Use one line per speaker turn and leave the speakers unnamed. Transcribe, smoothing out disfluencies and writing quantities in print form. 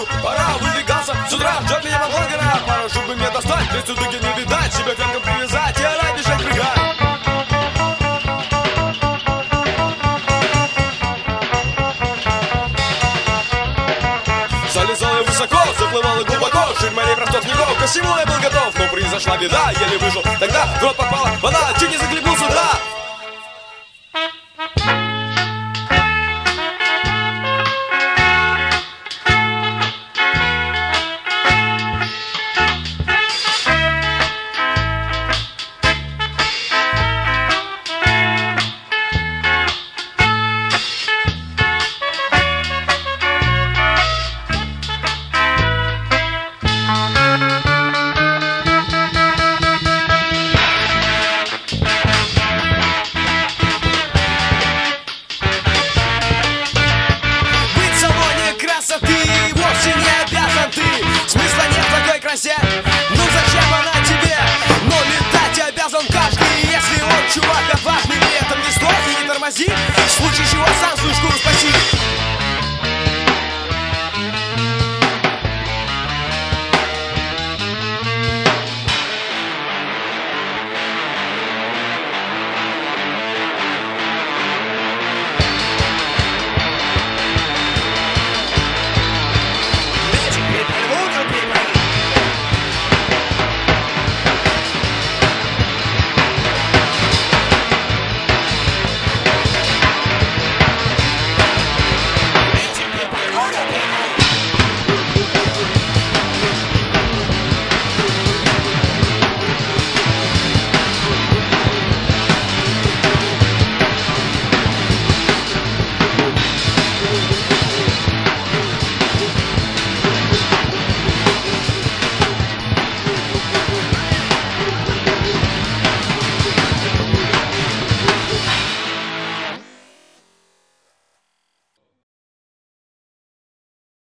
берегу. Пора выдвигаться с утра, ждет меня вагон гора. Пора, чтобы мне достать, 30 дуги не видать, себя крепко привязать и орать, бежать, прыгать. Залезал я высоко, заплывал и глубоко, ширма не простов снегов, ко всему я был готов, но произошла беда, еле вышел, тогда в рот попала вода, чуть не захлебнулся, да.